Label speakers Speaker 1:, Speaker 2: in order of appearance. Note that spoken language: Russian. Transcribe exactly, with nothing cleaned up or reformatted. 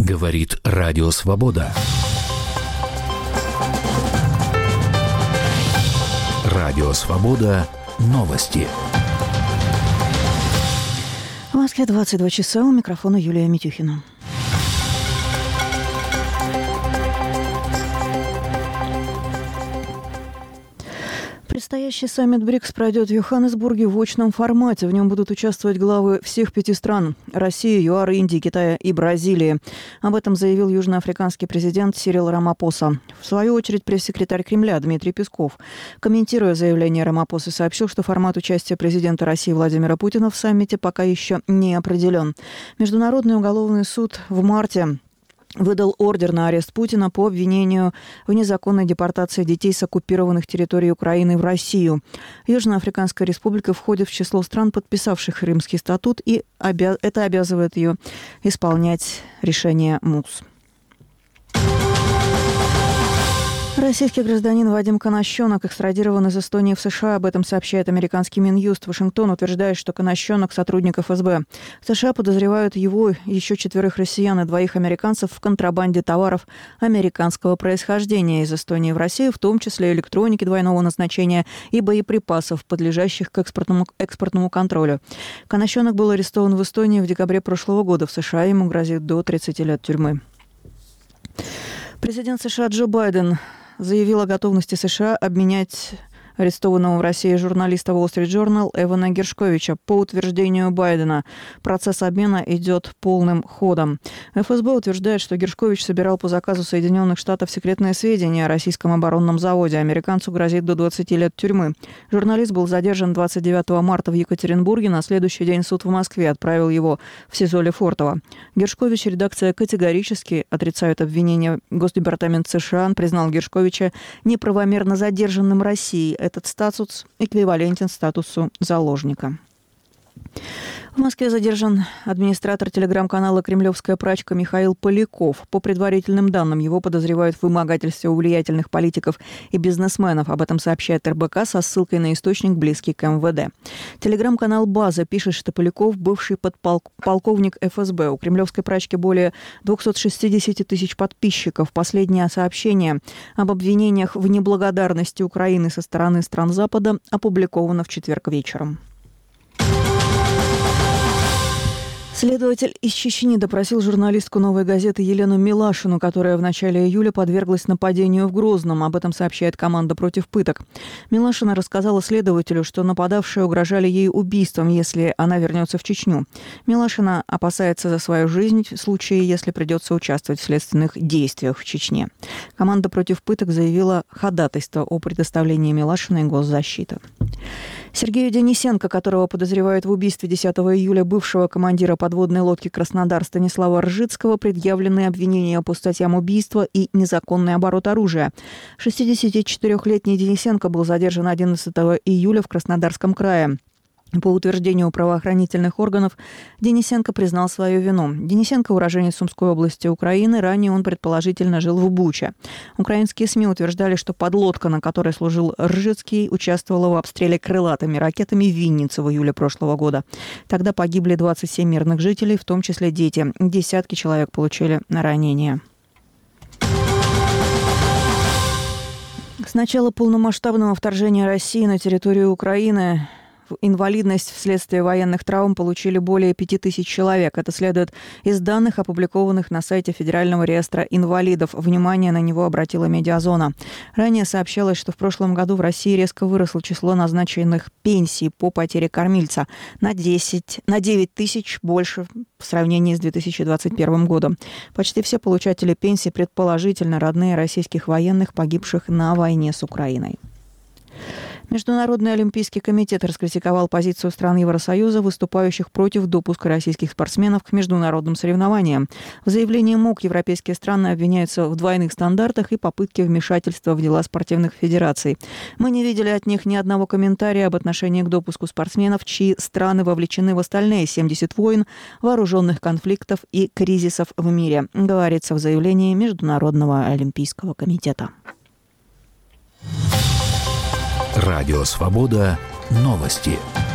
Speaker 1: Говорит Радио Свобода. Радио Свобода. Новости.
Speaker 2: В Москве двадцать два часа. У микрофона Юлия Митюхина. Предстоящий саммит БРИКС пройдет в Йоханнесбурге в очном формате. В нем будут участвовать главы всех пяти стран – России, ЮАР, Индии, Китая и Бразилии. Об этом заявил южноафриканский президент Сирил Рамапоса. В свою очередь, пресс-секретарь Кремля Дмитрий Песков, комментируя заявление Рамапосы, сообщил, что формат участия президента России Владимира Путина в саммите пока еще не определен. Международный уголовный суд в марте выдал ордер на арест Путина по обвинению в незаконной депортации детей с оккупированных территорий Украины в Россию. Южноафриканская республика входит в число стран, подписавших Римский статут, и обя... это обязывает ее исполнять решение МУС. Российский гражданин Вадим Конощенок экстрадирован из Эстонии в США. Об этом сообщает американский Минюст. Вашингтон утверждает, что Конощенок – сотрудник эф эс бэ. США подозревают его, еще четверых россиян и двоих американцев в контрабанде товаров американского происхождения из Эстонии в Россию, в том числе электроники двойного назначения и боеприпасов, подлежащих к экспортному, экспортному контролю. Конощенок был арестован в Эстонии в декабре прошлого года. В США ему грозит до тридцати лет тюрьмы. Президент США Джо Байден заявил о готовности США обменять арестованного в России журналиста Wall Street Journal Эвана Гершковича. По утверждению Байдена, процесс обмена идет полным ходом. эф эс бэ утверждает, что Гершкович собирал по заказу Соединенных Штатов секретные сведения о российском оборонном заводе. Американцу грозит до двадцати лет тюрьмы. Журналист был задержан двадцать девятого марта в Екатеринбурге. На следующий день суд в Москве отправил его в СИЗО Лефортово. Гершкович и редакция категорически отрицают обвинения. Госдепартамент США признал Гершковича неправомерно задержанным Россией. Этот статус эквивалентен статусу заложника. В Москве задержан администратор телеграм-канала «Кремлевская прачка» Михаил Поляков. По предварительным данным, его подозревают в вымогательстве у влиятельных политиков и бизнесменов. Об этом сообщает эр бэ ка со ссылкой на источник, близкий к эм вэ дэ. Телеграм-канал «База» пишет, что Поляков – бывший подполковник эф эс бэ. У «Кремлевской прачки» более двухсот шестидесяти тысяч подписчиков. Последнее сообщение об обвинениях в неблагодарности Украины со стороны стран Запада опубликовано в четверг вечером. Следователь из Чечни допросил журналистку «Новой газеты» Елену Милашину, которая в начале июля подверглась нападению в Грозном. Об этом сообщает команда «Против пыток». Милашина рассказала следователю, что нападавшие угрожали ей убийством, если она вернется в Чечню. Милашина опасается за свою жизнь в случае, если придется участвовать в следственных действиях в Чечне. Команда «Против пыток» заявила ходатайство о предоставлении Милашиной госзащиты. Сергею Денисенко, которого подозревают в убийстве десятого июля бывшего командира подводной лодки «Краснодар» Станислава Ржицкого, предъявлены обвинения по статьям убийства и незаконный оборот оружия. шестидесятичетырёхлетний Денисенко был задержан одиннадцатого июля в Краснодарском крае. По утверждению правоохранительных органов, Денисенко признал свою вину. Денисенко – уроженец Сумской области Украины. Ранее он, предположительно, жил в Буче. Украинские СМИ утверждали, что подлодка, на которой служил Ржицкий, участвовала в обстреле крылатыми ракетами в Виннице в июле прошлого года. Тогда погибли двадцать семь мирных жителей, в том числе дети. Десятки человек получили ранения. С начала полномасштабного вторжения России на территорию Украины инвалидность вследствие военных травм получили более пяти тысяч человек. Это следует из данных, опубликованных на сайте Федерального реестра инвалидов. Внимание на него обратила «Медиазона». Ранее сообщалось, что в прошлом году в России резко выросло число назначенных пенсий по потере кормильца на десять, на девять тысяч больше в сравнении с две тысячи двадцать первым годом. Почти все получатели пенсий предположительно родные российских военных, погибших на войне с Украиной. Международный олимпийский комитет раскритиковал позицию стран Евросоюза, выступающих против допуска российских спортсменов к международным соревнованиям. В заявлении МОК европейские страны обвиняются в двойных стандартах и попытке вмешательства в дела спортивных федераций. Мы не видели от них ни одного комментария об отношении к допуску спортсменов, чьи страны вовлечены в остальные семьдесят войн, вооруженных конфликтов и кризисов в мире, говорится в заявлении Международного олимпийского комитета.
Speaker 1: Радио Свобода. Новости.